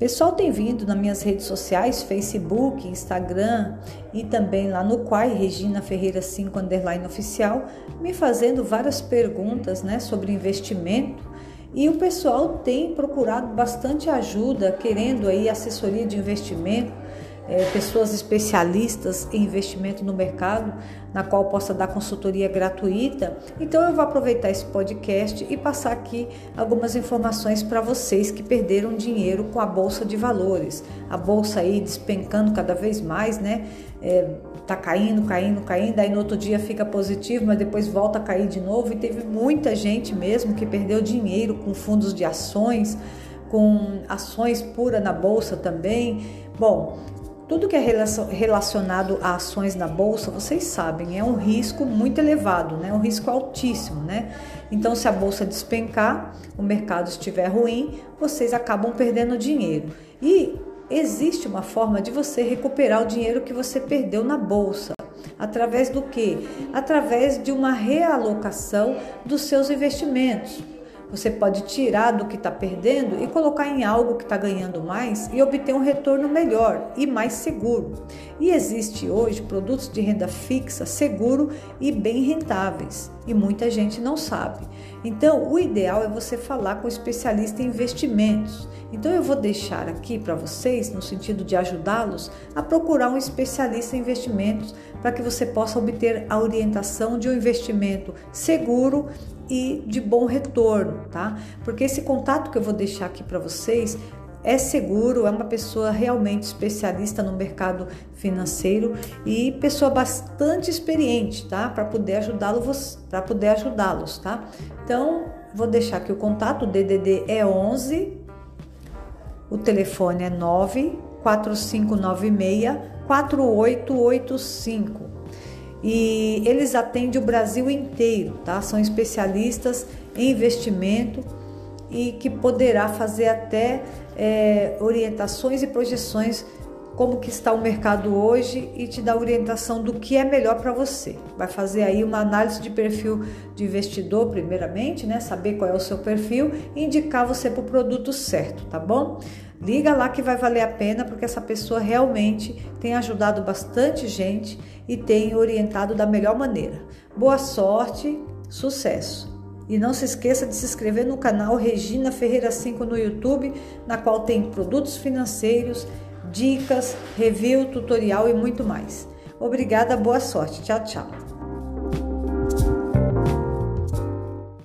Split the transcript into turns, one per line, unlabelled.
pessoal tem vindo nas minhas redes sociais, Facebook, Instagram e também lá no Quai, Regina Ferreira 5 _ oficial, me fazendo várias perguntas, né, sobre investimento. E o pessoal tem procurado bastante ajuda, querendo aí assessoria de investimento, pessoas especialistas em investimento no mercado, na qual possa dar consultoria gratuita. Então eu vou aproveitar esse podcast e passar aqui algumas informações para vocês que perderam dinheiro com a Bolsa de Valores. A Bolsa aí despencando cada vez mais, né? Tá caindo, aí no outro dia fica positivo, mas depois volta a cair de novo, e teve muita gente mesmo que perdeu dinheiro com fundos de ações, com ações puras na Bolsa também. Bom, tudo que é relacionado a ações na Bolsa, vocês sabem, é um risco muito elevado, né? Um risco altíssimo, né? Então, se a Bolsa despencar, o mercado estiver ruim, vocês acabam perdendo dinheiro. E existe uma forma de você recuperar o dinheiro que você perdeu na Bolsa. Através do quê? Através de uma realocação dos seus investimentos. Você pode tirar do que está perdendo e colocar em algo que está ganhando mais e obter um retorno melhor e mais seguro. E existe hoje produtos de renda fixa, seguro e bem rentáveis, e muita gente não sabe. Então, o ideal é você falar com um especialista em investimentos. Então, eu vou deixar aqui para vocês, no sentido de ajudá-los, a procurar um especialista em investimentos para que você possa obter a orientação de um investimento seguro e de bom retorno, tá? Porque esse contato que eu vou deixar aqui para vocês é seguro, é uma pessoa realmente especialista no mercado financeiro e pessoa bastante experiente, tá? Para poder ajudá-los, tá? Então, vou deixar aqui o contato. O DDD é 11, o telefone é 94596-4885. E eles atendem o Brasil inteiro, tá? São especialistas em investimento e que poderá fazer até orientações e projeções como que está o mercado hoje e te dar orientação do que é melhor para você. Vai fazer aí uma análise de perfil de investidor primeiramente, né? Saber qual é o seu perfil e indicar você para o produto certo, tá bom? Liga lá que vai valer a pena, porque essa pessoa realmente tem ajudado bastante gente e tem orientado da melhor maneira. Boa sorte, sucesso! E não se esqueça de se inscrever no canal Regina Ferreira 5 no YouTube, na qual tem produtos financeiros, dicas, review, tutorial e muito mais. Obrigada, boa sorte. Tchau, tchau.